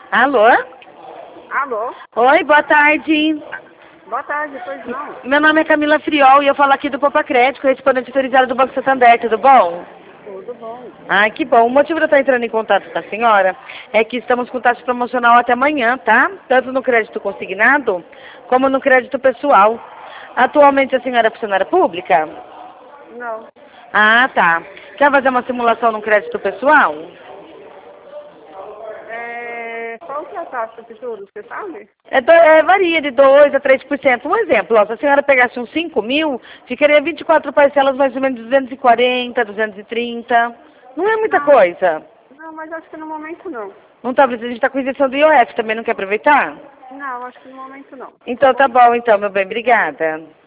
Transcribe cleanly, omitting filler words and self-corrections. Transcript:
Alô? Alô? Oi, boa tarde. Boa tarde, pois não? Meu nome é Camila Friol e eu falo aqui do Poupa Crédito, correspondente autorizado do Banco Santander, tudo bom? Tudo bom. Ai, que bom. O motivo de eu estar entrando em contato com a senhora é que estamos com taxa promocional até amanhã, tá? Tanto no crédito consignado, como no crédito pessoal. Atualmente a senhora é funcionária pública? Não. Ah, tá. Quer fazer uma simulação no crédito pessoal? Qual que é a taxa de juros, você sabe? Varia de 2 a 3%. Um exemplo, ó, se a senhora pegasse uns 5 mil, ficaria 24 parcelas, mais ou menos 240, 230. Não é muita Não, coisa. não, mas acho que no momento não. Não tá, a gente está com isenção do IOF, também não quer aproveitar? Não, acho que no momento não. Tá Então bom? tá bom, então, meu bem, obrigada.